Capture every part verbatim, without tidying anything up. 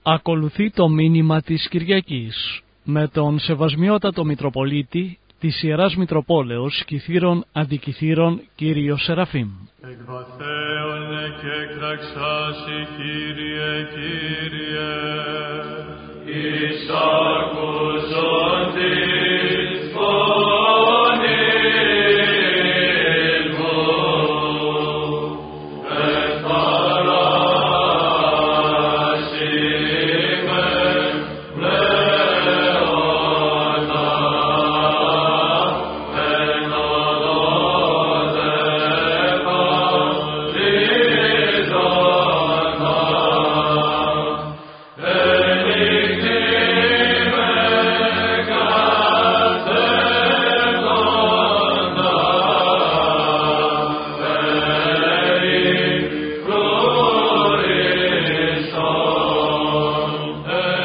Ακολουθεί το μήνυμα της Κυριακής με τον Σεβασμιότατο Μητροπολίτη της Ιεράς Μητροπόλεως Κυθύρων Αντικυθύρων κύριο Σεραφείμ. Εκβαθέωνε και κραξάσι Κύριε, Κύριε, εις ακούσον της φωνής μου, εφθαράσι με πλέοντα, εν οδότε παλίζοντα, ενίκτη με κατέβοντα, περιφρουρίστον,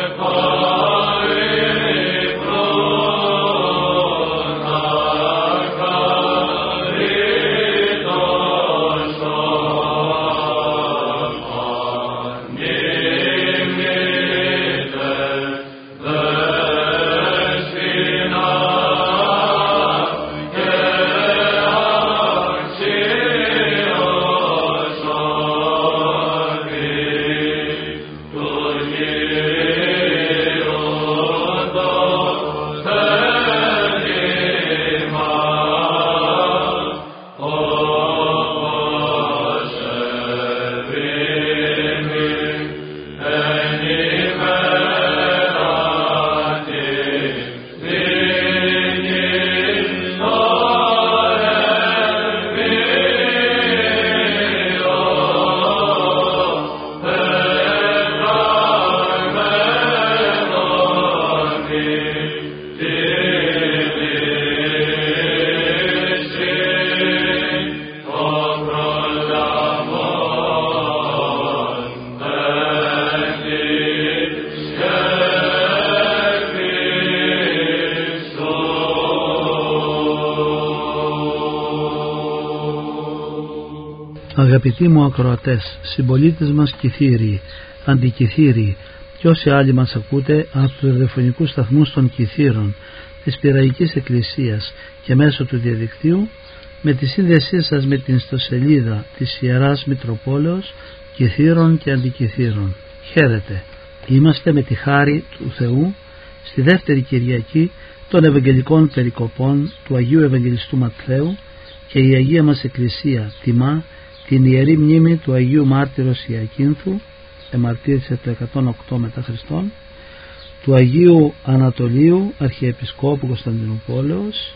Αγαπητοί μου ακροατές, συμπολίτες μας Κυθύριοι, Αντικυθύριοι και όσοι άλλοι μας ακούτε από τους ραδιοφωνικούς σταθμούς των Κυθύρων της Πειραϊκής Εκκλησίας και μέσω του διαδικτύου, με τη σύνδεσή σας με την ιστοσελίδα της Ιεράς Μητροπόλεως Κυθύρων και Αντικυθύρων. Χαίρετε, είμαστε με τη χάρη του Θεού στη δεύτερη Κυριακή των Ευαγγελικών Περικοπών του Αγίου Ευαγγελιστού Ματθαίου και η Αγία μας Εκκλησία τιμά την Ιερή Μνήμη του Αγίου Μάρτυρος Ιακίνθου, εμαρτύρησε το εκατόν οκτώ μετά Χριστόν, του Αγίου Ανατολίου Αρχιεπισκόπου Κωνσταντινούπολεως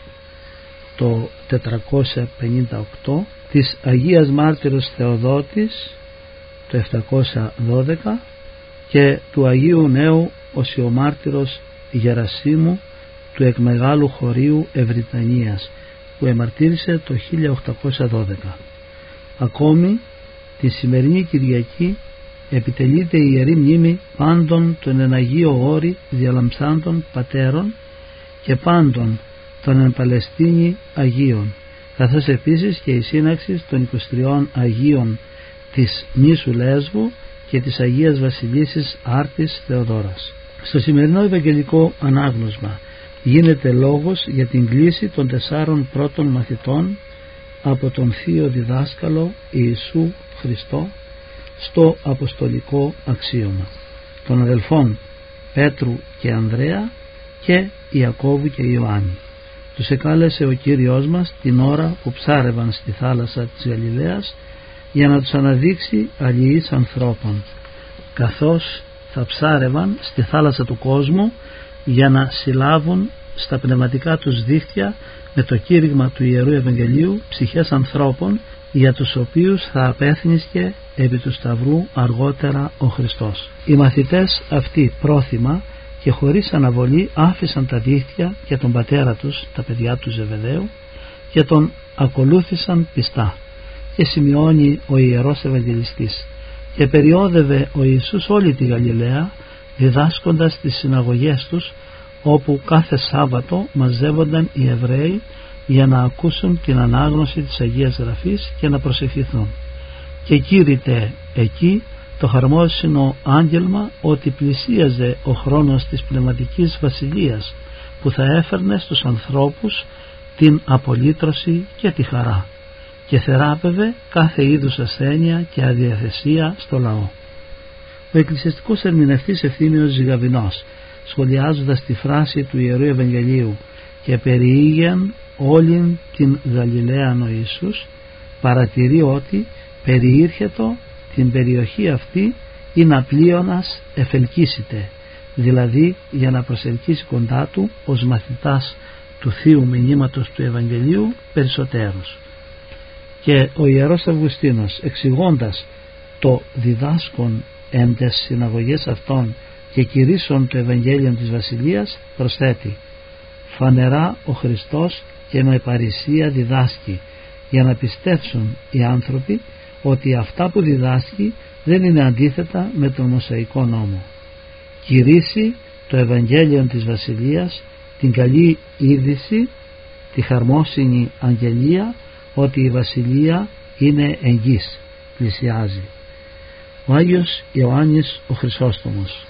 το τετρακόσια πενήντα οκτώ, της Αγίας Μάρτυρος Θεοδότης το επτακόσια δώδεκα και του Αγίου Νέου Οσιομάρτυρος Γερασίμου του Εκμεγάλου Χωρίου Ευρυτανίας που εμαρτύρησε το χίλια οκτακόσια δώδεκα. Ακόμη τη σημερινή Κυριακή επιτελείται η Ιερή Μνήμη πάντων των εν Αγίο Όρη διαλαμψάντων πατέρων και πάντων των εν Παλαιστίνη Αγίων, καθώς επίσης και η σύναξη των είκοσι τριών Αγίων της νήσου Λέσβου και της Αγίας Βασιλίσσης Άρτης Θεοδόρας. Στο σημερινό Ευαγγελικό Ανάγνωσμα γίνεται λόγος για την κλήση των τεσσάρων πρώτων μαθητών από τον Θείο Διδάσκαλο Ιησού Χριστό στο Αποστολικό Αξίωμα, των αδελφών Πέτρου και Ανδρέα και Ιακώβου και Ιωάννη. Τους εκάλεσε ο Κύριος μας την ώρα που ψάρευαν στη θάλασσα της Γαλιλαίας για να τους αναδείξει αλληλείς ανθρώπων, καθώς θα ψάρευαν στη θάλασσα του κόσμου για να συλλάβουν στα πνευματικά τους δίχτυα με το κήρυγμα του Ιερού Ευαγγελίου ψυχές ανθρώπων για τους οποίους θα απέθνισκε επί του Σταυρού αργότερα ο Χριστός. Οι μαθητές αυτοί πρόθυμα και χωρίς αναβολή άφησαν τα δίχτυα και τον πατέρα τους, τα παιδιά του Ζεβεδαίου, και τον ακολούθησαν πιστά. Και σημειώνει ο Ιερός Ευαγγελιστής: και περιόδευε ο Ιησούς όλη τη Γαλιλαία, διδάσκοντας τις συναγωγές τους, όπου κάθε Σάββατο μαζεύονταν οι Εβραίοι για να ακούσουν την ανάγνωση της Αγίας Γραφής και να προσευχηθούν. Και κήρυτε εκεί Το χαρμόσυνο άγγελμα ότι πλησίαζε ο χρόνος της πνευματικής βασιλείας που θα έφερνε στους ανθρώπους την απολύτρωση και τη χαρά και θεράπευε κάθε είδους ασθένεια και αδιαθεσία στο λαό. Ο εκκλησιαστικός ερμηνευτής Ευθύμιος Ζυγαβηνός, σχολιάζοντας τη φράση του Ιερού Ευαγγελίου «και περιήγεν όλην την Γαλιλαίαν ο Ιησούς», παρατηρεί ότι περιήρχετο την περιοχή αυτή ή να πλείονας εφελκύσιτε, δηλαδή για να προσελκύσει κοντά του ως μαθητάς του Θείου Μηνύματος του Ευαγγελίου περισσότερους. Και ο Ιερός Αυγουστίνος, εξηγώντας το διδάσκον εν τες συναγωγές αυτών και κηρύσσον το Ευαγγέλιο της Βασιλείας, προσθέτει «Φανερά ο Χριστός και με παρησία διδάσκει, για να πιστέψουν οι άνθρωποι ότι αυτά που διδάσκει δεν είναι αντίθετα με τον Μωσαϊκό νόμο. Κηρύσσει το Ευαγγέλιο της Βασιλείας, την καλή είδηση, τη χαρμόσυνη αγγελία ότι η Βασιλεία είναι εγγύς, πλησιάζει». Ο Άγιος Ιωάννης ο Χρυσόστομος,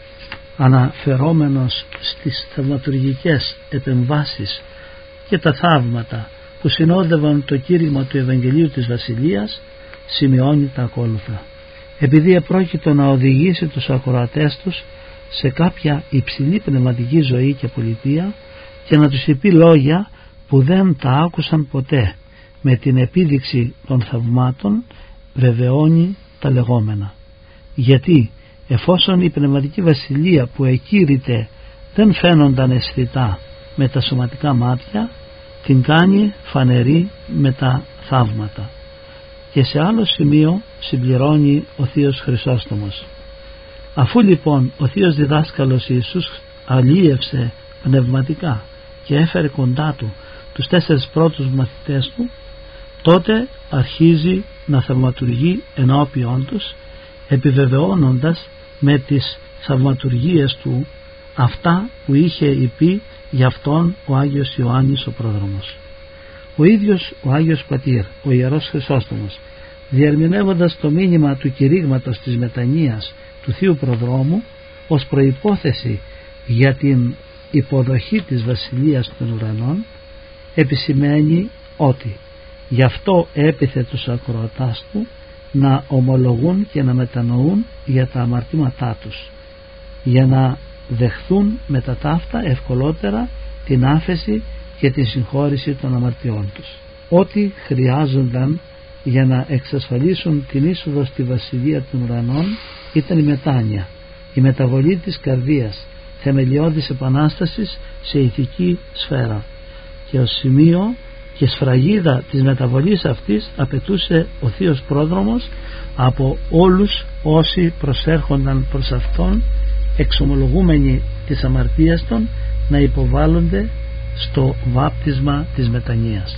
αναφερόμενος στις θαυματουργικές επεμβάσεις και τα θαύματα που συνόδευαν το κήρυγμα του Ευαγγελίου της Βασιλείας, σημειώνει τα ακόλουθα. Επειδή επρόκειτο να οδηγήσει τους ακροατές τους σε κάποια υψηλή πνευματική ζωή και πολιτεία και να τους είπε λόγια που δεν τα άκουσαν ποτέ, με την επίδειξη των θαυμάτων βεβαιώνει τα λεγόμενα. Γιατί εφόσον η πνευματική βασιλεία που εκήρυται δεν φαίνονταν αισθητά με τα σωματικά μάτια, την κάνει φανερή με τα θαύματα. Και σε άλλο σημείο συμπληρώνει ο Θείος Χρυσόστομος. Αφού λοιπόν ο Θείος Διδάσκαλος Ιησούς αλίευσε πνευματικά και έφερε κοντά του τους τέσσερις πρώτους μαθητές του, τότε αρχίζει να θαυματουργεί ενώπιον τους, επιβεβαιώνοντας με τις θαυματουργίες του αυτά που είχε υπεί για αυτόν ο Άγιος Ιωάννης ο Πρόδρομος. Ο ίδιος ο Άγιος Πατήρ, ο Ιερός Χρυσόστομος, διερμηνεύοντας το μήνυμα του κηρύγματος της μετανοίας του Θείου Προδρόμου ως προϋπόθεση για την υποδοχή της Βασιλείας των Ουρανών, επισημαίνει ότι γι' αυτό έπιθε τους ακροατάς του να ομολογούν και να μετανοούν για τα αμαρτήματά τους, για να δεχθούν με τα ταύτα ευκολότερα την άφεση και τη συγχώρηση των αμαρτιών τους. Ό,τι χρειάζονταν για να εξασφαλίσουν την είσοδο στη Βασιλεία των Ουρανών ήταν η μετάνοια, η μεταβολή της καρδίας, θεμελιώδης επανάστασης σε ηθική σφαίρα, και ως σημείο και σφραγίδα της μεταβολής αυτής απαιτούσε ο Θείος Πρόδρομος από όλους όσοι προσέρχονταν προς Αυτόν εξομολογούμενοι της αμαρτίας των να υποβάλλονται στο βάπτισμα της μετανοίας.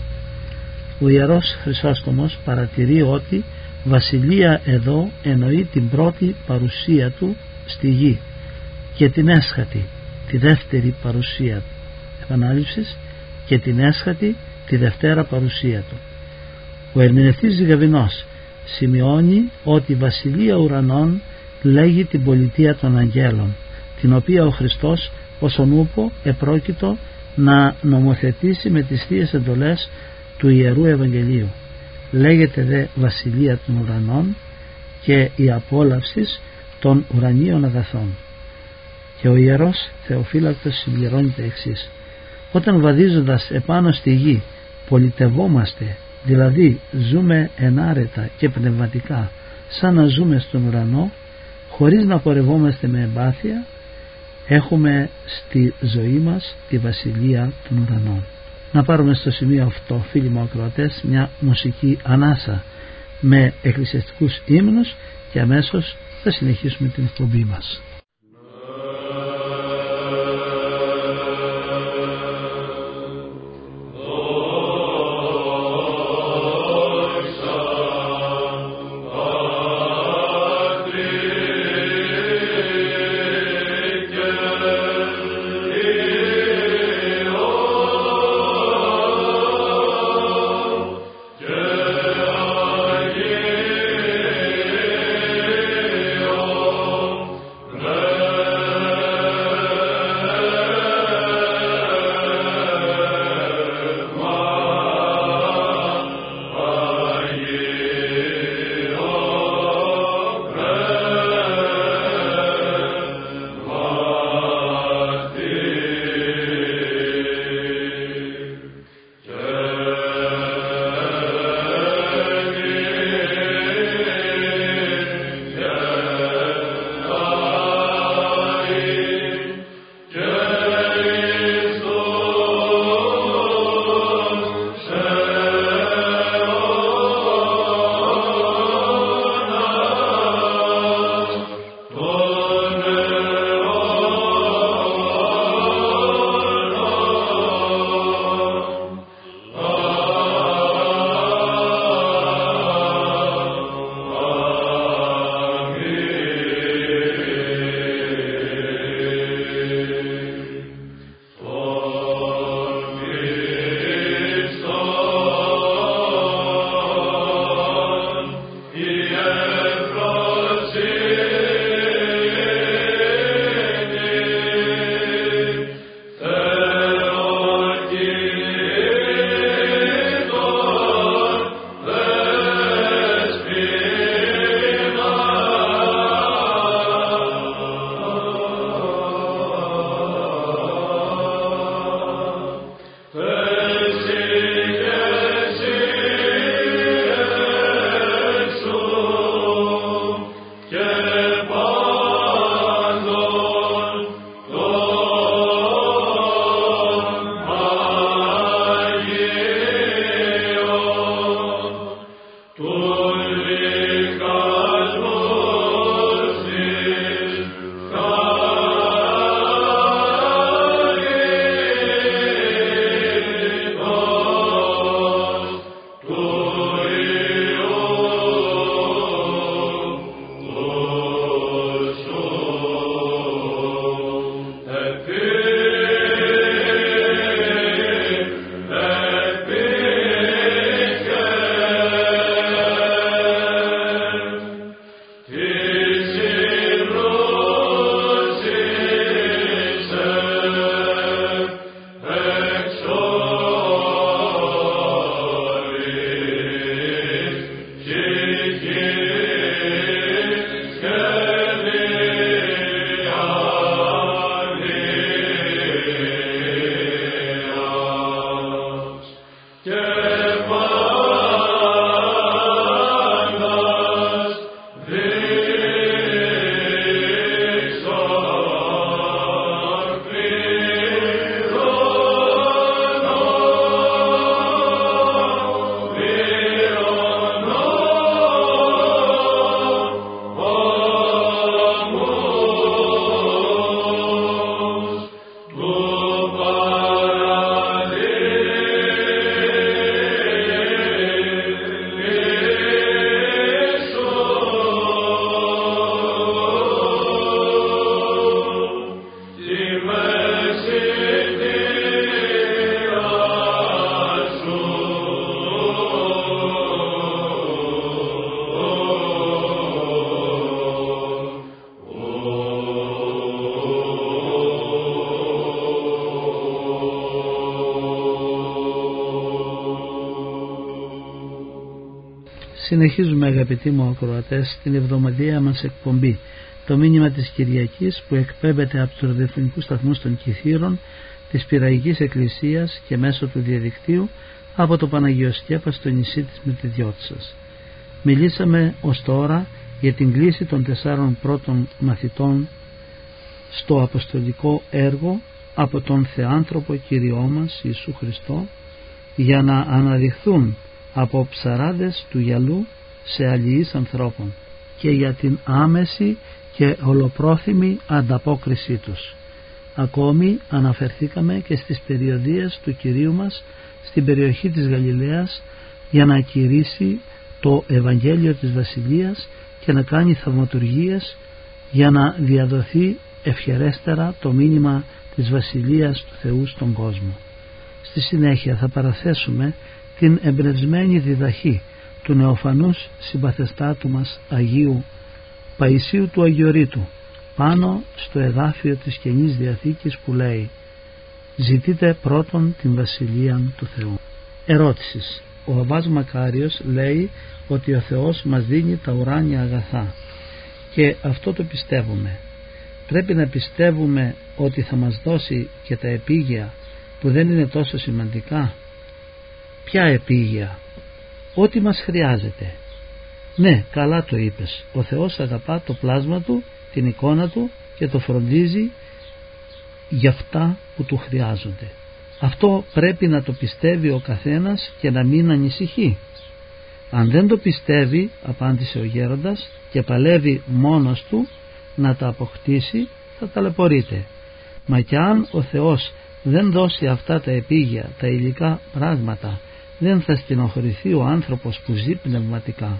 Ο Ιερός Χρυσόστομος παρατηρεί ότι βασιλεία εδώ εννοεί την πρώτη παρουσία του στη γη και την έσχατη, τη δεύτερη παρουσία του, επανάληψης, και την έσχατη, τη δευτέρα παρουσία του. Ο ερμηνευτής Ζυγαβηνός σημειώνει ότι η βασιλεία ουρανών λέγει την πολιτεία των αγγέλων, την οποία ο Χριστός όσον ούπο επρόκειτο να νομοθετήσει με τις θείες εντολές του Ιερού Ευαγγελίου. Λέγεται δε βασιλεία των ουρανών και η απόλαυσης των ουρανίων αγαθών. Και ο Ιερός Θεοφύλακτος συμπληρώνει τα εξής: όταν βαδίζοντας επάνω στη γη πολιτευόμαστε, δηλαδή ζούμε ενάρετα και πνευματικά σαν να ζούμε στον ουρανό, χωρίς να πορευόμαστε με εμπάθεια, έχουμε στη ζωή μας τη βασιλεία των ουρανών. Να πάρουμε στο σημείο αυτό, φίλοι μου ακροατές, μια μουσική ανάσα με εκκλησιαστικούς ύμνους και αμέσως θα συνεχίσουμε την εκπομπή μας. Yeah. Συνεχίζουμε, αγαπητοί μου ακροατές, την εβδομαδιαία μας εκπομπή, το μήνυμα της Κυριακής, που εκπέμπεται από τους ραδιοφωνικούς σταθμούς των Κιθήρων της Πειραϊκής Εκκλησίας και μέσω του διαδικτύου από το Παναγιοσκέπα στο νησί της Μυρτιδιώτισσας. Μιλήσαμε ως τώρα για την κλήση των τεσσάρων πρώτων μαθητών στο αποστολικό έργο από τον Θεάνθρωπο Κύριό μας Ιησού Χριστό, για να αναδειχθούν από ψαράδες του γυαλού σε αλληλείς ανθρώπων, και για την άμεση και ολοπρόθυμη ανταπόκρισή τους. Ακόμη αναφερθήκαμε και στις περιοδίες του Κυρίου μας στην περιοχή της Γαλιλαίας για να κηρύσει το Ευαγγέλιο της Βασιλείας και να κάνει θαυματουργίες για να διαδοθεί ευχερέστερα το μήνυμα της Βασιλείας του Θεού στον κόσμο. Στη συνέχεια θα παραθέσουμε την εμπνευσμένη διδαχή του νεοφανούς συμπαθεστάτου μας Αγίου Παϊσίου του Αγιορείτου πάνω στο εδάφιο της Καινής Διαθήκης που λέει: «Ζητείτε πρώτον την Βασιλεία του Θεού». Ερώτησης. Ο Αββάς Μακάριος λέει ότι ο Θεός μας δίνει τα ουράνια αγαθά, και αυτό το πιστεύουμε. Πρέπει να πιστεύουμε ότι θα μας δώσει και τα επίγεια που δεν είναι τόσο σημαντικά. Ποια επίγεια? Ό,τι μας χρειάζεται. Ναι, καλά το είπες. Ο Θεός αγαπά το πλάσμα του, την εικόνα του, και το φροντίζει για αυτά που του χρειάζονται. Αυτό πρέπει να το πιστεύει ο καθένας και να μην ανησυχεί. Αν δεν το πιστεύει, απάντησε ο γέροντας, και παλεύει μόνος του να τα αποκτήσει, θα ταλαιπωρείται. Μα κι αν ο Θεός δεν δώσει αυτά τα επίγεια, τα υλικά πράγματα, δεν θα στενοχωρηθεί ο άνθρωπος που ζει πνευματικά.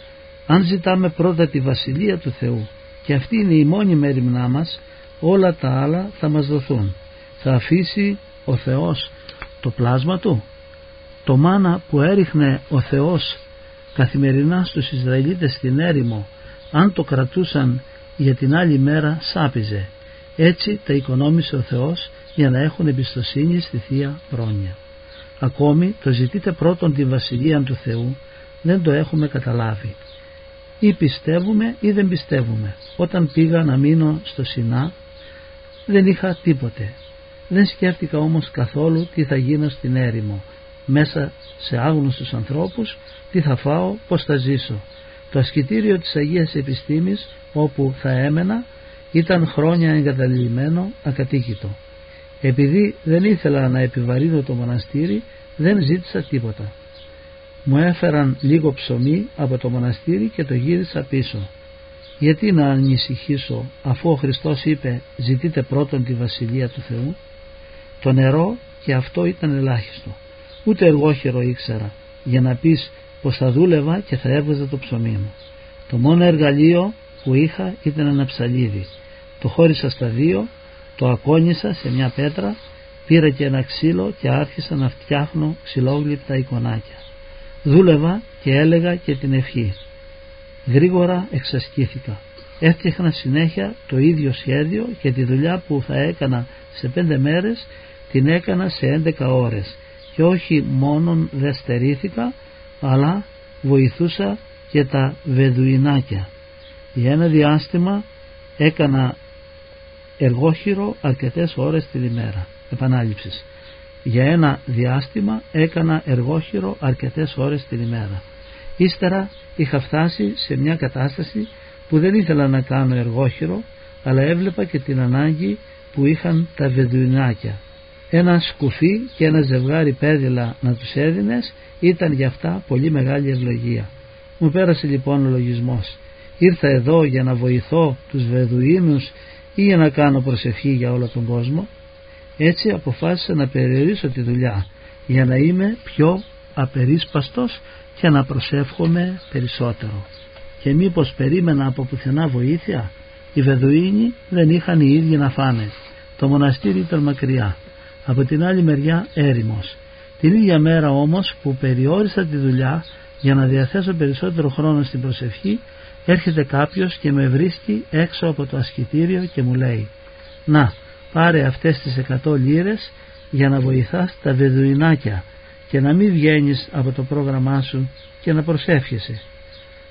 Αν ζητάμε πρώτα τη Βασιλεία του Θεού, και αυτή είναι η μόνη μέριμνά μας, όλα τα άλλα θα μας δοθούν. Θα αφήσει ο Θεός το πλάσμα του? Το μάνα που έριχνε ο Θεός καθημερινά στους Ισραηλίτες στην έρημο, αν το κρατούσαν για την άλλη μέρα, σάπιζε. Έτσι τα οικονόμησε ο Θεός για να έχουν εμπιστοσύνη στη Θεία Πρόνοια. Ακόμη το ζητείτε πρώτον τη Βασιλεία του Θεού δεν το έχουμε καταλάβει. Ή πιστεύουμε ή δεν πιστεύουμε. Όταν πήγα να μείνω στο Σινά δεν είχα τίποτε. Δεν σκέφτηκα όμως καθόλου τι θα γίνω στην έρημο, μέσα σε άγνωστους ανθρώπους, τι θα φάω, πώς θα ζήσω. Το ασκητήριο της Αγίας Επιστήμης όπου θα έμενα ήταν χρόνια εγκαταλειμμένο, ακατοίκητο. Επειδή δεν ήθελα να επιβαρύνω το μοναστήρι, δεν ζήτησα τίποτα. Μου έφεραν λίγο ψωμί από το μοναστήρι και το γύρισα πίσω. Γιατί να ανησυχήσω, αφού ο Χριστός είπε ζητείτε πρώτον τη Βασιλεία του Θεού? Το νερό και αυτό ήταν ελάχιστο. Ούτε εργόχειρο ήξερα για να πεις πως θα δούλευα και θα έβγαζα το ψωμί μου. Το μόνο εργαλείο που είχα ήταν ένα ψαλίδι. Το χώρισα στα δύο, το ακόνισα σε μια πέτρα, πήρα και ένα ξύλο και άρχισα να φτιάχνω ξυλόγλυπτα εικονάκια. Δούλευα και έλεγα και την ευχή. Γρήγορα εξασκήθηκα. Έφτιαχνα συνέχεια το ίδιο σχέδιο και τη δουλειά που θα έκανα σε πέντε μέρες την έκανα σε έντεκα ώρες, και όχι μόνον δεν στερήθηκα, αλλά βοηθούσα και τα βεδουινάκια. Για ένα διάστημα έκανα εργόχειρο αρκετές ώρες την ημέρα. Επανάληψης. Για ένα διάστημα έκανα εργόχειρο αρκετές ώρες την ημέρα. Ύστερα είχα φτάσει σε μια κατάσταση που δεν ήθελα να κάνω εργόχειρο, αλλά έβλεπα και την ανάγκη που είχαν τα βεδουινάκια. Ένα σκουφί και ένα ζευγάρι πέδιλα να τους έδινες ήταν για αυτά πολύ μεγάλη ευλογία. Μου πέρασε λοιπόν ο λογισμός. Ήρθα εδώ για να βοηθώ τους Βεδουίνους ή για να κάνω προσευχή για όλο τον κόσμο? Έτσι αποφάσισα να περιορίσω τη δουλειά για να είμαι πιο απερίσπαστος και να προσεύχομαι περισσότερο. Και μήπως περίμενα από πουθενά βοήθεια? Οι Βεδουίνοι δεν είχαν οι ίδιοι να φάνε. Το μοναστήρι ήταν μακριά, από την άλλη μεριά έρημος. Την ίδια μέρα όμως που περιόρισα τη δουλειά για να διαθέσω περισσότερο χρόνο στην προσευχή, έρχεται κάποιος και με βρίσκει έξω από το ασκητήριο και μου λέει: «Να, πάρε αυτές τις εκατό λίρες για να βοηθάς τα βεδουινάκια και να μην βγαίνεις από το πρόγραμμά σου και να προσεύχεσαι».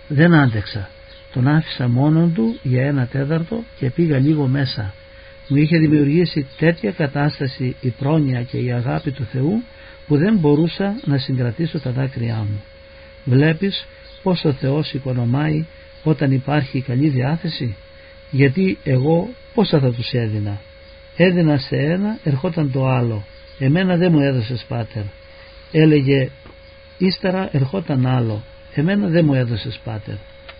Δεν άντεξα. Τον άφησα μόνον του για ένα τέταρτο και πήγα λίγο μέσα. Μου είχε δημιουργήσει τέτοια κατάσταση η πρόνοια και η αγάπη του Θεού που δεν μπορούσα να συγκρατήσω τα δάκρυά μου. Βλέπεις πως ο Θεός οικονομάει όταν υπάρχει καλή διάθεση? Γιατί εγώ πόσα θα τους έδινα? Έδινα σε ένα, ερχόταν το άλλο. Εμένα δεν μου έδωσες, Πάτερ. Έλεγε ύστερα, ερχόταν άλλο. Εμένα δεν μου έδωσες, Πάτερ.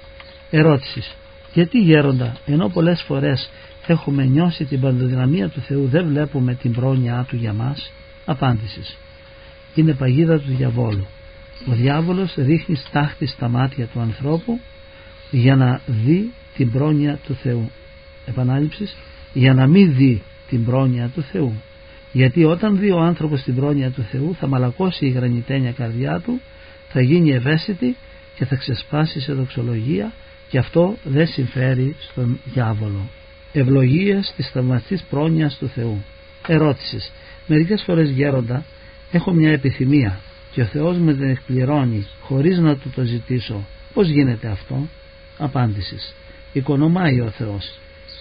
Ερώτησης. Γιατί, γέροντα, ενώ πολλές φορές έχουμε νιώσει την παντοδυναμία του Θεού, δεν βλέπουμε την πρόνοιά του για μας? Απάντησης. Είναι παγίδα του διαβόλου. Ο διάβολος ρίχνει στάχτη στα μάτια του ανθρώπου για να δει την πρόνοια του Θεού. Επανάληψης, για να μην δει την πρόνοια του Θεού. Γιατί όταν δει ο άνθρωπος την πρόνοια του Θεού, θα μαλακώσει η γρανιτένια καρδιά του, θα γίνει ευαίσθητη και θα ξεσπάσει σε δοξολογία, και αυτό δεν συμφέρει στον διάβολο. Ευλογίες της θαυμαστής πρόνοιας του Θεού. Ερώτησης. Μερικές φορές, γέροντα, έχω μια επιθυμία και ο Θεός με την εκπληρώνει χωρίς να του το ζητήσω. Πώς γίνεται αυτό? Απάντησης. Οικονομάει ο Θεός.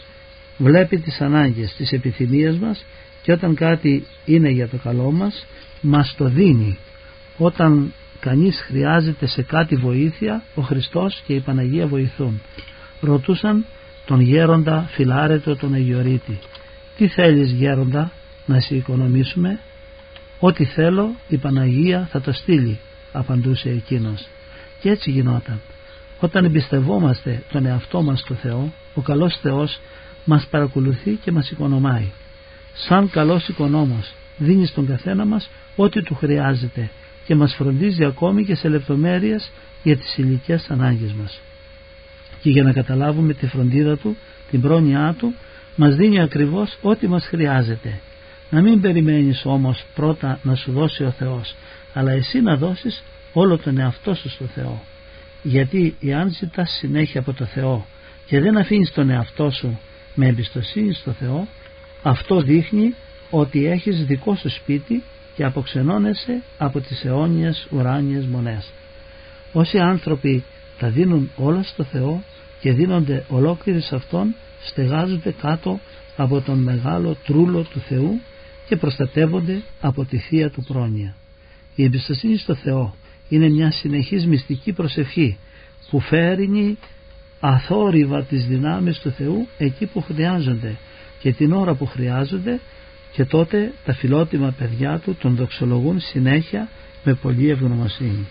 Βλέπει τις ανάγκες, τις επιθυμίες μας, και όταν κάτι είναι για το καλό μας, μας το δίνει. Όταν κανείς χρειάζεται σε κάτι βοήθεια, ο Χριστός και η Παναγία βοηθούν. Ρωτούσαν τον γέροντα Φιλάρετο τον Αγιορείτη, τι θέλεις, γέροντα, να σε οικονομήσουμε? Ό,τι θέλω η Παναγία θα το στείλει, απαντούσε εκείνος. Και έτσι γινόταν. Όταν εμπιστευόμαστε τον εαυτό μας στο Θεό, ο καλός Θεός μας παρακολουθεί και μας οικονομάει. Σαν καλός οικονόμος δίνει στον καθένα μας ό,τι του χρειάζεται και μας φροντίζει ακόμη και σε λεπτομέρειες για τις υλικές ανάγκες μας. Και για να καταλάβουμε τη φροντίδα του, την πρόνοιά του, μας δίνει ακριβώς ό,τι μας χρειάζεται. Να μην περιμένεις όμως πρώτα να σου δώσει ο Θεός, αλλά εσύ να δώσεις όλο τον εαυτό σου στο Θεό. Γιατί εάν ζητάς συνέχεια από το Θεό και δεν αφήνεις τον εαυτό σου με εμπιστοσύνη στο Θεό, αυτό δείχνει ότι έχεις δικό σου σπίτι και αποξενώνεσαι από τις αιώνιες ουράνιες μονές. Όσοι άνθρωποι τα δίνουν όλα στο Θεό και δίνονται ολόκληροι σε Αυτόν, στεγάζονται κάτω από τον μεγάλο τρούλο του Θεού και προστατεύονται από τη Θεία του πρόνοια. Η εμπιστοσύνη στο Θεό είναι μια συνεχής μυστική προσευχή που φέρνει αθόρυβα τις δυνάμεις του Θεού εκεί που χρειάζονται και την ώρα που χρειάζονται, και τότε τα φιλότιμα παιδιά του τον δοξολογούν συνέχεια με πολλή ευγνωμοσύνη.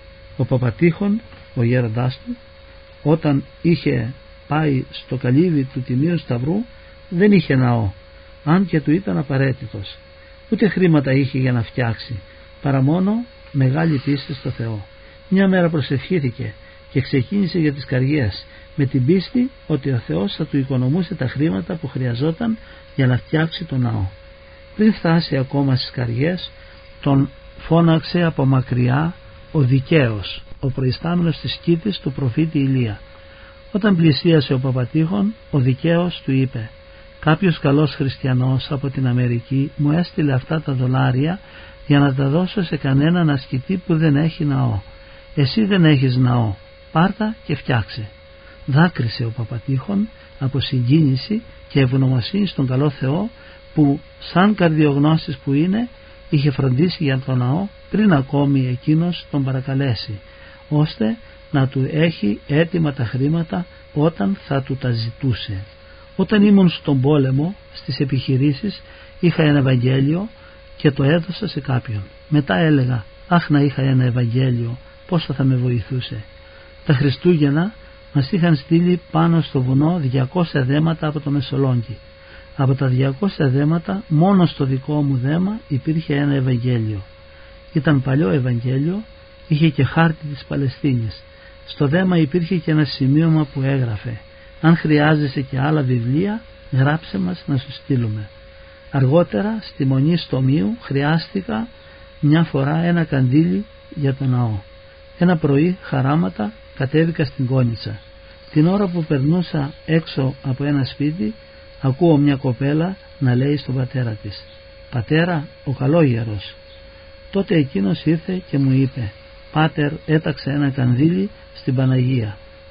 Ο Παπατήχων, ο γέροντάς του, όταν είχε πάει στο καλύβι του Τιμίου Σταυρού, δεν είχε ναό, αν και του ήταν απαραίτητος. Ούτε χρήματα είχε για να φτιάξει, παρά μόνο μεγάλη πίστη στο Θεό. Μια μέρα προσευχήθηκε και ξεκίνησε για τις καριές, με την πίστη ότι ο Θεός θα του οικονομούσε τα χρήματα που χρειαζόταν για να φτιάξει τον ναό. Πριν φτάσει ακόμα στις καριές, τον φώναξε από μακριά ο Δικαίος, ο προϊστάμενος της σκήτης του προφήτη Ηλία. Όταν πλησίασε ο Παπατήχων, ο Δικαίος του είπε: «Κάποιος καλός χριστιανός από την Αμερική μου έστειλε αυτά τα δολάρια για να τα δώσω σε κανέναν ασκητή που δεν έχει ναό. Εσύ δεν έχεις ναό, πάρτα και φτιάξε». Δάκρυσε ο Παπατήχων από συγκίνηση και ευγνωμοσύνη στον καλό Θεό που, σαν καρδιογνώστης που είναι, είχε φροντίσει για τον ναό πριν ακόμη εκείνος τον παρακαλέσει, ώστε να του έχει έτοιμα τα χρήματα όταν θα του τα ζητούσε. Όταν ήμουν στον πόλεμο, στις επιχειρήσεις, είχα ένα Ευαγγέλιο και το έδωσα σε κάποιον. Μετά έλεγα: «Αχ, να είχα ένα Ευαγγέλιο, πόσο θα με βοηθούσε». Τα Χριστούγεννα μας είχαν στείλει πάνω στο βουνό διακόσια δέματα από το Μεσολόγγι. Από τα διακόσια δέματα, μόνο στο δικό μου δέμα υπήρχε ένα Ευαγγέλιο. Ήταν παλιό Ευαγγέλιο, είχε και χάρτη της Παλαιστίνης. Στο δέμα υπήρχε και ένα σημείωμα που έγραφε: «Αν χρειάζεσαι και άλλα βιβλία, γράψε μας να σου στείλουμε». Αργότερα, στη Μονή Στομίου, χρειάστηκα μια φορά ένα καντήλι για τον ναό. Ένα πρωί, χαράματα, κατέβηκα στην Κόνιτσα. Την ώρα που περνούσα έξω από ένα σπίτι, ακούω μια κοπέλα να λέει στον πατέρα της: «Πατέρα, ο καλόγερος». Τότε εκείνος ήρθε και μου είπε: «Πάτερ, έταξε ένα κανδύλι στην Παναγία.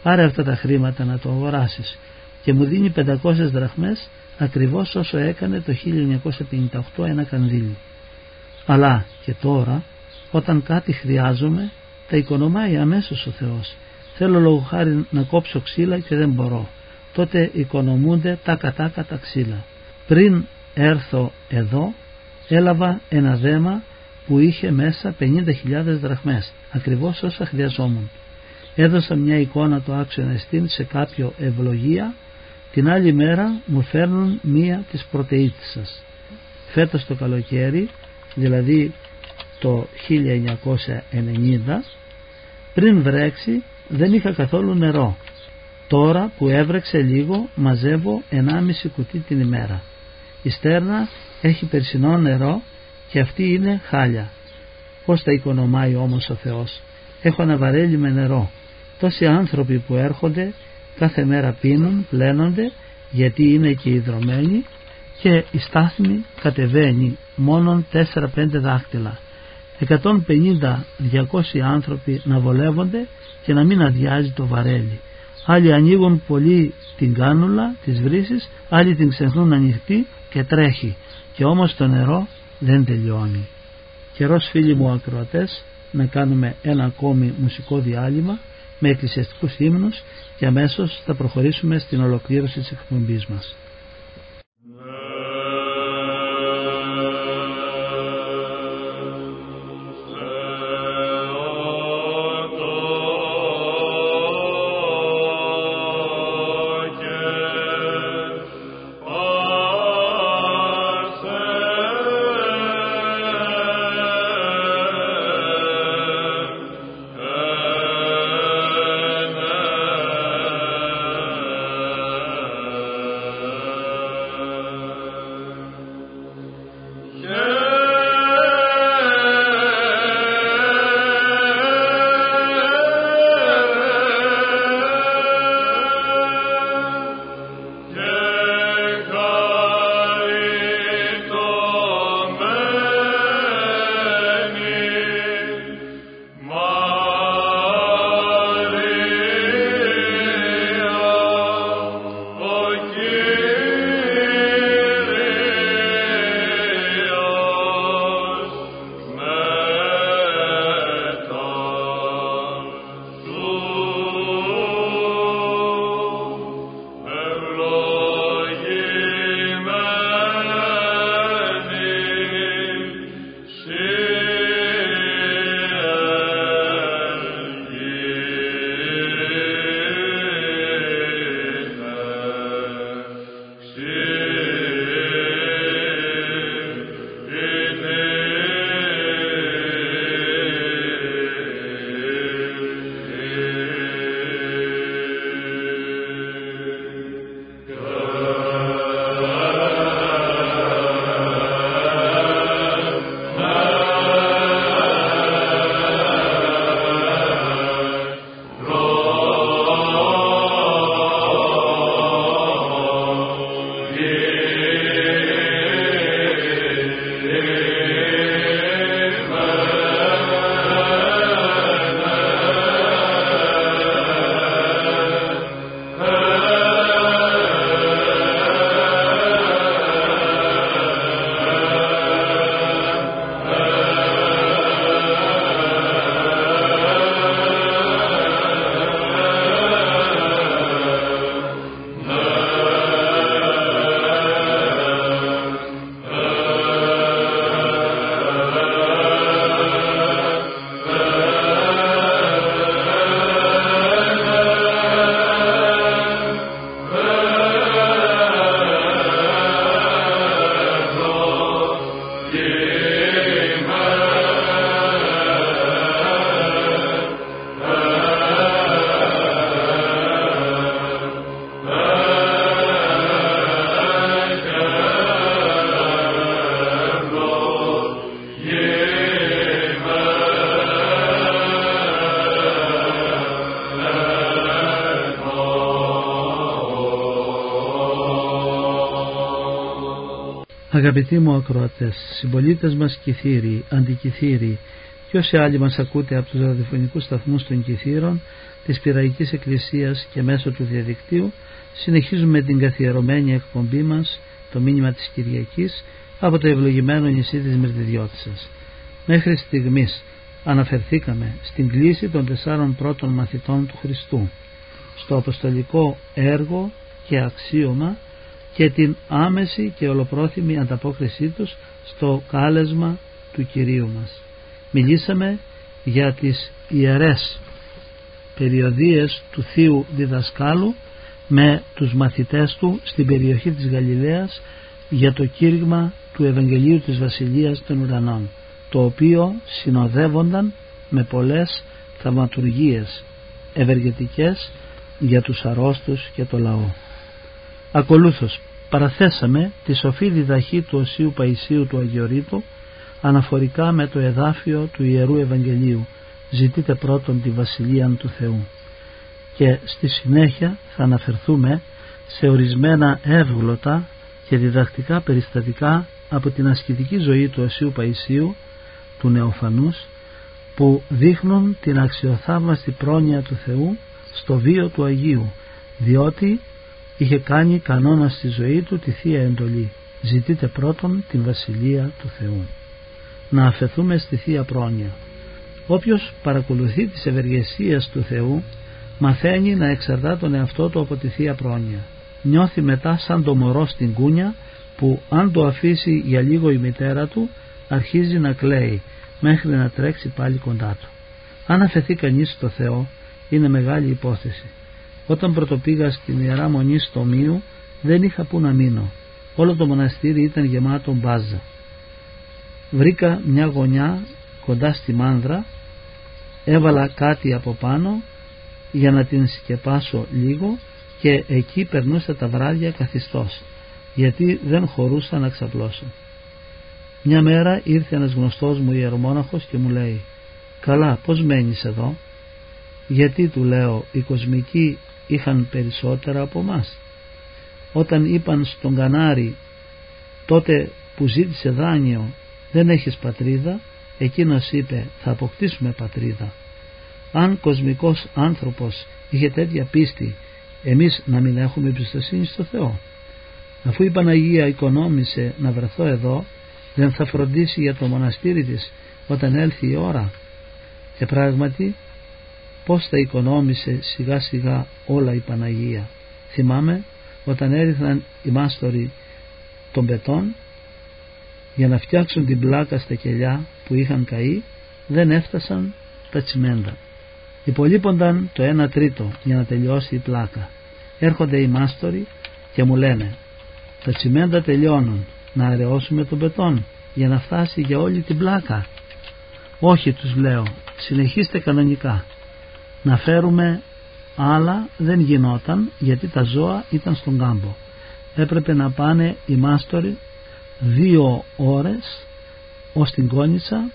πάρε αυτά τα χρήματα να το αγοράσεις, και μου δίνει πεντακόσιες δραχμές, ακριβώς όσο έκανε το χίλια εννιακόσια πενήντα οκτώ ένα κανδύλι. Αλλά και τώρα, όταν κάτι χρειάζομαι, τα οικονομάει αμέσως ο Θεός. Θέλω λόγω χάρη να κόψω ξύλα και δεν μπορώ. Τότε οικονομούνται τα κατάκα τα ξύλα. Πριν έρθω εδώ, έλαβα ένα δέμα που είχε μέσα πενήντα χιλιάδες δραχμές, ακριβώς όσα χρειαζόμουν. Έδωσα μια εικόνα το άξιο εστίν σε κάποιο ευλογία, την άλλη μέρα μου φέρνουν μία της πρωτεΐτισσας. Φέτος το καλοκαίρι, δηλαδή το χίλια εννιακόσια ενενήντα, πριν βρέξει δεν είχα καθόλου νερό. Τώρα που έβρεξε λίγο μαζεύω ενάμιση κουτί την ημέρα. Η στέρνα έχει περσινό νερό και αυτή είναι χάλια. Πώς τα οικονομάει όμως ο Θεός. Έχω ένα βαρέλι με νερό. Τόσοι άνθρωποι που έρχονται κάθε μέρα πίνουν, πλένονται, γιατί είναι και ιδρωμένοι, και η στάθμη κατεβαίνει μόνον τέσσερα πέντε δάχτυλα. εκατόν πενήντα με διακόσιοι άνθρωποι να βολεύονται και να μην αδειάζει το βαρέλι. Άλλοι ανοίγουν πολύ την κάνουλα της βρύσης, άλλοι την ξεχνούν ανοιχτή και τρέχει, και όμως το νερό δεν τελειώνει. Καιρός, φίλοι μου ακροατές, να κάνουμε ένα ακόμη μουσικό διάλειμμα με εκκλησιαστικούς ύμνους και αμέσως θα προχωρήσουμε στην ολοκλήρωση της εκπομπής μας. Αγαπητοί μου ακροατές, συμπολίτες μας Κιθύριοι, αντικιθύριοι και όσοι άλλοι μας ακούτε από τους ραδιοφωνικούς σταθμούς των Κιθύρων, της Πειραϊκής Εκκλησίας και μέσω του διαδικτύου συνεχίζουμε την καθιερωμένη εκπομπή μας, το μήνυμα της Κυριακής, από το ευλογημένο νησί της Μυρτιδιώτισσας. Μέχρι στιγμής αναφερθήκαμε στην κλίση των τεσσάρων πρώτων μαθητών του Χριστού, στο αποστολικό έργο και αξίωμα και την άμεση και ολοπρόθυμη ανταπόκρισή τους στο κάλεσμα του Κυρίου μας. Μιλήσαμε για τις ιερές περιοδίες του Θείου Διδασκάλου με τους μαθητές του στην περιοχή της Γαλιλαίας για το κήρυγμα του Ευαγγελίου της Βασιλείας των Ουρανών, το οποίο συνοδεύονταν με πολλές θαυματουργίες ευεργετικές για τους αρρώστους και το λαό. Ακολούθως παραθέσαμε τη σοφή διδαχή του Οσίου Παϊσίου του Αγιορείτου αναφορικά με το εδάφιο του Ιερού Ευαγγελίου «Ζητείτε πρώτον τη Βασιλεία του Θεού», και στη συνέχεια θα αναφερθούμε σε ορισμένα εύγλωτα και διδακτικά περιστατικά από την ασκητική ζωή του Οσίου Παϊσίου του Νεοφανούς, που δείχνουν την αξιοθαύμαστη πρόνοια του Θεού στο βίο του Αγίου, διότι είχε κάνει κανόνα στη ζωή του τη Θεία Εντολή «Ζητείτε πρώτον την Βασιλεία του Θεού». Να αφαιθούμε στη Θεία Πρόνοια. Όποιος παρακολουθεί τις ευεργεσίες του Θεού μαθαίνει να εξαρτά τον εαυτό του από τη Θεία Πρόνοια. Νιώθει μετά σαν το μωρό στην κούνια που αν το αφήσει για λίγο η μητέρα του αρχίζει να κλαίει μέχρι να τρέξει πάλι κοντά του. Αν αφαιθεί κανείς στο Θεό είναι μεγάλη υπόθεση. Όταν πρωτοπήγα στην Ιερά Μονή στο Μίου δεν είχα που να μείνω. Όλο το μοναστήρι ήταν γεμάτο μπάζα. Βρήκα μια γωνιά κοντά στη μάνδρα, έβαλα κάτι από πάνω για να την σκεπάσω λίγο και εκεί περνούσα τα βράδια καθιστός, γιατί δεν χωρούσα να ξαπλώσω. Μια μέρα ήρθε ένας γνωστός μου ιερομόναχος και μου λέει «Καλά, πώς μένεις εδώ?» «Γιατί», του λέω, «οι κοσμικοί είχαν περισσότερα από μας. Όταν είπαν στον Κανάρι τότε που ζήτησε δάνειο δεν έχεις πατρίδα, εκείνος είπε θα αποκτήσουμε πατρίδα. Αν κοσμικός άνθρωπος είχε τέτοια πίστη, εμείς να μην έχουμε εμπιστοσύνη στο Θεό? Αφού η Παναγία οικονόμησε να βρεθώ εδώ, δεν θα φροντίσει για το μοναστήρι της όταν έλθει η ώρα?» Και πράγματι πως τα οικονόμησε σιγά σιγά όλα η Παναγία. Θυμάμαι όταν έριχναν οι μάστοροι των πετών για να φτιάξουν την πλάκα στα κελιά που είχαν καεί, δεν έφτασαν τα τσιμέντα. Υπολείπονταν το ένα τρίτο για να τελειώσει η πλάκα. Έρχονται οι μάστοροι και μου λένε «Τα τσιμέντα τελειώνουν, να αραιώσουμε τον πετόν για να φτάσει για όλη την πλάκα?» «Όχι», τους λέω, «συνεχίστε κανονικά. Να φέρουμε άλλα δεν γινόταν, γιατί τα ζώα ήταν στον κάμπο. Έπρεπε να πάνε οι μάστοροι δύο ώρες ως την Κόνιτσα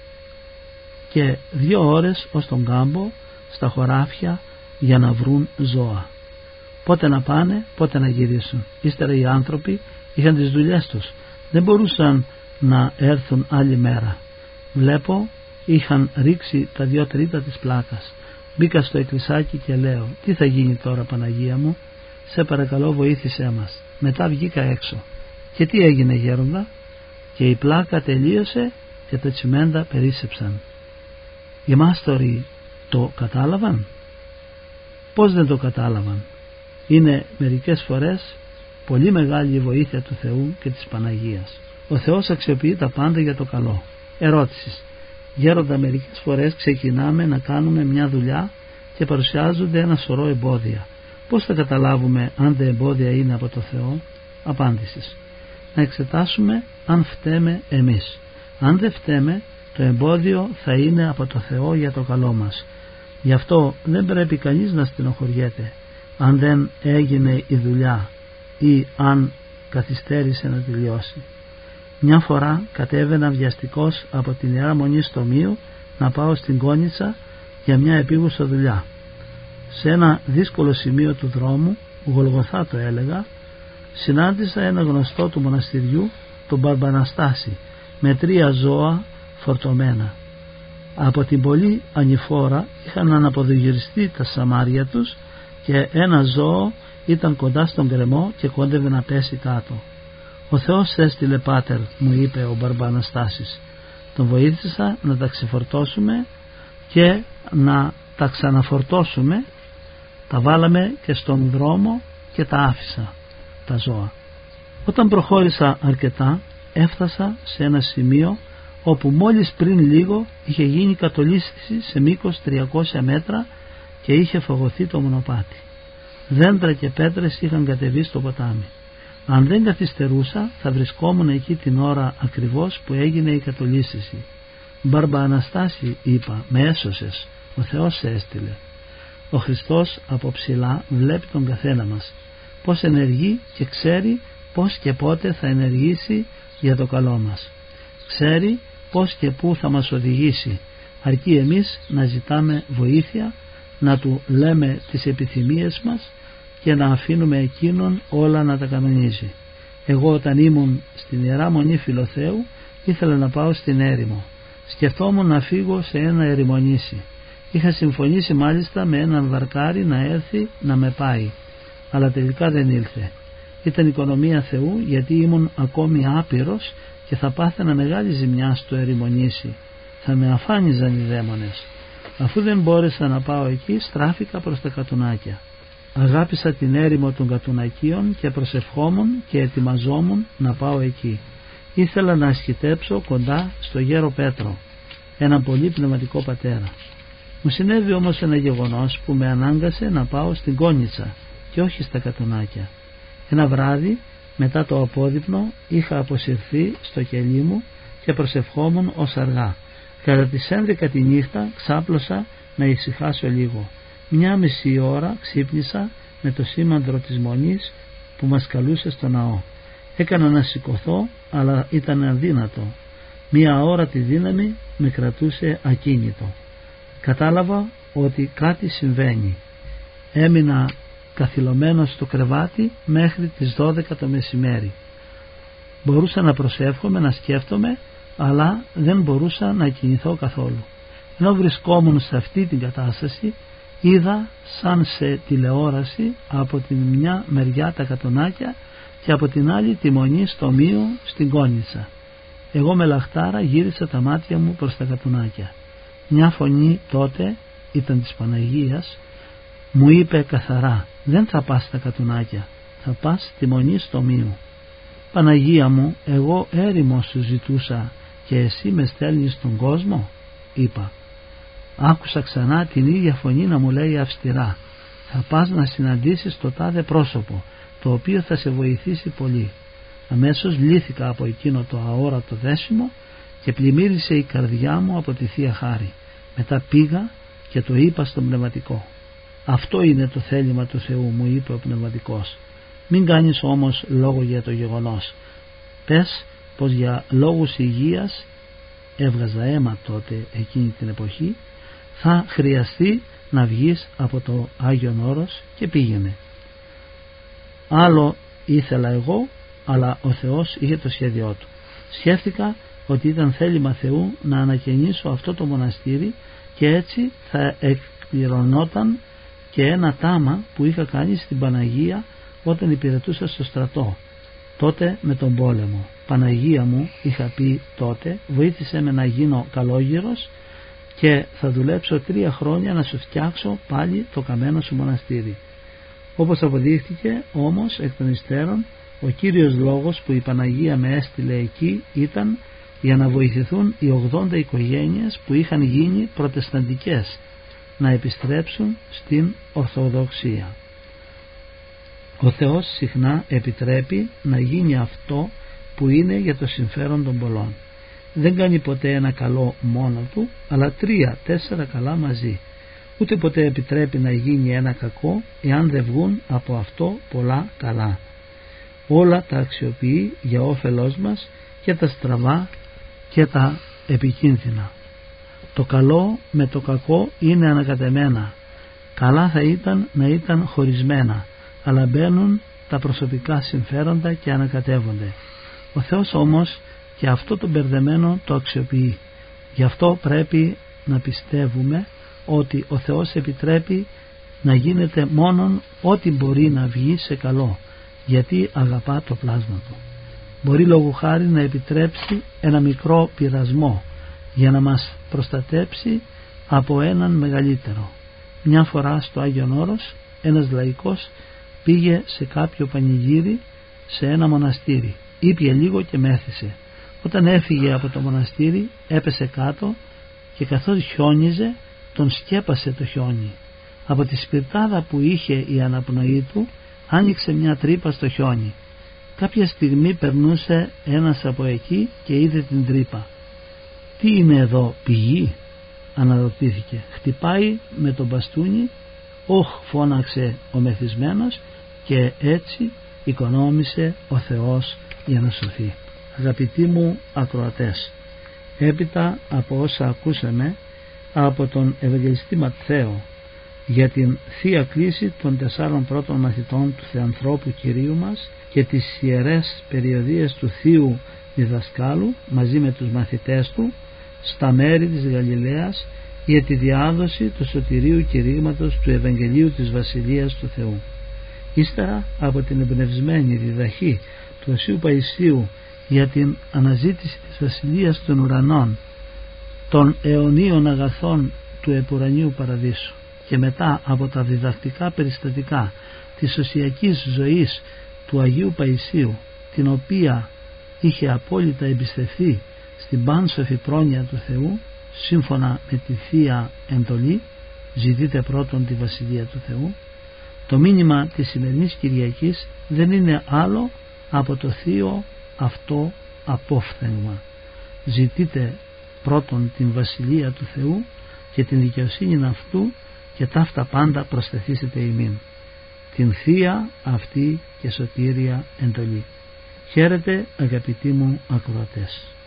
και δύο ώρες ως τον κάμπο στα χωράφια για να βρουν ζώα. Πότε να πάνε, πότε να γυρίσουν. Ύστερα οι άνθρωποι είχαν τις δουλειές τους, δεν μπορούσαν να έρθουν άλλη μέρα. Βλέπω είχαν ρίξει τα δυο τρίτα της πλάκας. Μπήκα στο εκκλησάκι και λέω «Τι θα γίνει τώρα, Παναγία μου? Σε παρακαλώ βοήθησέ μας». Μετά βγήκα έξω. Και τι έγινε, γέροντα? Και η πλάκα τελείωσε και τα τσιμέντα περίσσεψαν. Οι μάστοροι το κατάλαβαν? Πώς δεν το κατάλαβαν? Είναι μερικές φορές πολύ μεγάλη η βοήθεια του Θεού και της Παναγίας. Ο Θεός αξιοποιεί τα πάντα για το καλό. Ερώτησης: γέροντα, μερικές φορές ξεκινάμε να κάνουμε μια δουλειά και παρουσιάζονται ένα σωρό εμπόδια. Πώς θα καταλάβουμε αν τα εμπόδια είναι από το Θεό? Απάντησης: να εξετάσουμε αν φταίμε εμείς. Αν δεν φταίμε, το εμπόδιο θα είναι από το Θεό για το καλό μας. Γι' αυτό δεν πρέπει κανείς να στενοχωριέται αν δεν έγινε η δουλειά ή αν καθυστέρησε να τελειώσει. Μια φορά κατέβαινα βιαστικός από την Ιερά Μονή στο Μείο να πάω στην Κόνιτσα για μια επίγουσα δουλειά. Σε ένα δύσκολο σημείο του δρόμου, Γολγοθά το έλεγα, συνάντησα ένα γνωστό του μοναστηριού, τον Μπαρμπαναστάση, με τρία ζώα φορτωμένα. Από την πολύ ανηφόρα είχαν αναποδογυριστεί τα σαμάρια τους και ένα ζώο ήταν κοντά στον γκρεμό και κόντευε να πέσει κάτω. «Ο Θεός έστειλε, πάτερ», μου είπε ο Μπαρμπαναστάσης. Τον βοήθησα να τα ξεφορτώσουμε και να τα ξαναφορτώσουμε. Τα βάλαμε και στον δρόμο και τα άφησα τα ζώα. Όταν προχώρησα αρκετά, έφτασα σε ένα σημείο όπου μόλις πριν λίγο είχε γίνει κατολίσθηση σε μήκος τριακόσια μέτρα και είχε φαγωθεί το μονοπάτι. Δέντρα και πέτρες είχαν κατεβεί στο ποτάμι. Αν δεν καθυστερούσα θα βρισκόμουν εκεί την ώρα ακριβώς που έγινε η κατολίσθηση. «Μπαρμπα Αναστάση», είπα, «με έσωσες, ο Θεός σε έστειλε». Ο Χριστός από ψηλά βλέπει τον καθένα μας, πώς ενεργεί και ξέρει πώς και πότε θα ενεργήσει για το καλό μας. Ξέρει πώς και πού θα μας οδηγήσει, αρκεί εμείς να ζητάμε βοήθεια, να του λέμε τις επιθυμίες μας και να αφήνουμε εκείνον όλα να τα κανονίζει. Εγώ όταν ήμουν στην Ιερά Μονή Φιλοθέου ήθελα να πάω στην έρημο. Σκεφτόμουν να φύγω σε ένα ερημονήσι. Είχα συμφωνήσει μάλιστα με έναν βαρκάρι να έρθει να με πάει, αλλά τελικά δεν ήλθε. Ήταν οικονομία Θεού, γιατί ήμουν ακόμη άπειρος και θα πάθαινα μεγάλη ζημιά στο ερημονήσι. Θα με αφάνιζαν οι δαίμονες. Αφού δεν μπόρεσα να πάω εκεί, στράφηκα προς τα Κατουνάκια. Αγάπησα την έρημο των Κατουνακίων και προσευχόμουν και ετοιμαζόμουν να πάω εκεί. Ήθελα να ασκητέψω κοντά στο γέρο Πέτρο, έναν πολύ πνευματικό πατέρα. Μου συνέβη όμως ένα γεγονός που με ανάγκασε να πάω στην Κόνιτσα και όχι στα Κατουνάκια. Ένα βράδυ μετά το απόδειπνο είχα αποσυρθεί στο κελί μου και προσευχόμουν ως αργά. Κατά τις έντεκα τη νύχτα ξάπλωσα να ησυχάσω λίγο. Μια μισή ώρα ξύπνησα με το σήμαντρο της Μονής που μας καλούσε στο ναό. Έκανα να σηκωθώ, αλλά ήταν αδύνατο. Μια ώρα τη δύναμη με κρατούσε ακίνητο. Κατάλαβα ότι κάτι συμβαίνει. Έμεινα καθυλωμένος στο κρεβάτι μέχρι τις δώδεκα το μεσημέρι. Μπορούσα να προσεύχομαι, να σκέφτομαι, αλλά δεν μπορούσα να κινηθώ καθόλου. Ενώ βρισκόμουν σε αυτή την κατάσταση, είδα σαν σε τηλεόραση από την μια μεριά τα Κατουνάκια και από την άλλη τη Μονή στο Μείο στην Κόνιτσα. Εγώ με λαχτάρα γύρισα τα μάτια μου προς τα Κατουνάκια. Μια φωνή τότε, ήταν της Παναγίας, μου είπε καθαρά: «Δεν θα πας στα Κατουνάκια, θα πας στη Μονή στο Μείο». «Παναγία μου, εγώ έρημο σου ζητούσα και εσύ με στέλνεις στον κόσμο», είπα. Άκουσα ξανά την ίδια φωνή να μου λέει αυστηρά: «Θα πας να συναντήσεις το τάδε πρόσωπο, το οποίο θα σε βοηθήσει πολύ». Αμέσως λύθηκα από εκείνο το αόρατο δέσιμο και πλημμύρισε η καρδιά μου από τη Θεία Χάρη. Μετά πήγα και το είπα στον πνευματικό. «Αυτό είναι το θέλημα του Θεού», μου είπε ο πνευματικός. «Μην κάνεις όμως λόγο για το γεγονός. Πες πως για λόγους υγείας», έβγαζα αίμα τότε εκείνη την εποχή, «θα χρειαστεί να βγεις από το Άγιον Όρος και πήγαινε». Άλλο ήθελα εγώ, αλλά ο Θεός είχε το σχέδιό του. Σκέφτηκα ότι ήταν θέλημα Θεού να ανακαινήσω αυτό το μοναστήρι και έτσι θα εκπληρωνόταν και ένα τάμα που είχα κάνει στην Παναγία όταν υπηρετούσα στο στρατό, τότε με τον πόλεμο. «Παναγία μου», είχα πει τότε, «βοήθησε με να γίνω καλόγυρος και θα δουλέψω τρία χρόνια να σου φτιάξω πάλι το καμένο σου μοναστήρι». Όπως αποδείχθηκε όμως εκ των υστέρων, ο κύριος λόγος που η Παναγία με έστειλε εκεί ήταν για να βοηθηθούν οι ογδόντα οικογένειες που είχαν γίνει προτεσταντικές να επιστρέψουν στην Ορθοδοξία. Ο Θεός συχνά επιτρέπει να γίνει αυτό που είναι για το συμφέρον των πολλών. Δεν κάνει ποτέ ένα καλό μόνο του, αλλά τρία, τέσσερα καλά μαζί. Ούτε ποτέ επιτρέπει να γίνει ένα κακό εάν δεν βγουν από αυτό πολλά καλά. Όλα τα αξιοποιεί για όφελός μας και τα στραβά και τα επικίνδυνα. Το καλό με το κακό είναι ανακατεμένα. Καλά θα ήταν να ήταν χωρισμένα, αλλά μπαίνουν τα προσωπικά συμφέροντα και ανακατεύονται. Ο Θεός όμως και αυτό το μπερδεμένο το αξιοποιεί. Γι' αυτό πρέπει να πιστεύουμε ότι ο Θεός επιτρέπει να γίνεται μόνον ό,τι μπορεί να βγει σε καλό, γιατί αγαπά το πλάσμα του. Μπορεί λόγου χάρη να επιτρέψει ένα μικρό πειρασμό για να μας προστατέψει από έναν μεγαλύτερο. Μια φορά στο Άγιον Όρος ένας λαϊκός πήγε σε κάποιο πανηγύρι σε ένα μοναστήρι, ήπιε λίγο και μέθησε. Όταν έφυγε από το μοναστήρι έπεσε κάτω και καθώς χιόνιζε τον σκέπασε το χιόνι. Από τη σπιρτάδα που είχε η αναπνοή του άνοιξε μια τρύπα στο χιόνι. Κάποια στιγμή περνούσε ένας από εκεί και είδε την τρύπα. «Τι είναι εδώ, πηγή?» αναρωτήθηκε. «Χτυπάει με τον μπαστούνι». «Όχ», φώναξε ο μεθυσμένος, και έτσι οικονόμησε ο Θεός για να σωθεί. Αγαπητοί μου ακροατές, έπειτα από όσα ακούσαμε από τον Ευαγγελιστή Ματθαίο για την Θεία Κλήση των τεσσάρων πρώτων μαθητών του Θεανθρώπου Κυρίου μας και τις ιερές περιοδίες του Θείου Διδασκάλου μαζί με τους μαθητές του στα μέρη της Γαλιλαίας για τη διάδοση του σωτηρίου κηρύγματος του Ευαγγελίου της Βασιλείας του Θεού. Ύστερα από την εμπνευσμένη διδαχή του Οσίου Παϊσίου για την αναζήτηση της Βασιλείας των Ουρανών, των αιωνίων αγαθών του επουρανίου παραδείσου, και μετά από τα διδακτικά περιστατικά της οσιακής ζωής του Αγίου Παϊσίου, την οποία είχε απόλυτα εμπιστευτεί στην πάνσοφη πρόνοια του Θεού, σύμφωνα με τη Θεία Εντολή, ζητείτε πρώτον τη Βασιλεία του Θεού, το μήνυμα της σημερινής Κυριακής δεν είναι άλλο από το θείο αυτό απόφθεγμα. Ζητείτε πρώτον την Βασιλεία του Θεού και την δικαιοσύνη αυτού, και ταύτα πάντα προσθεθήσετε ημίν. Την θεία αυτή και σωτήρια εντολή. Χαίρετε αγαπητοί μου ακροατές.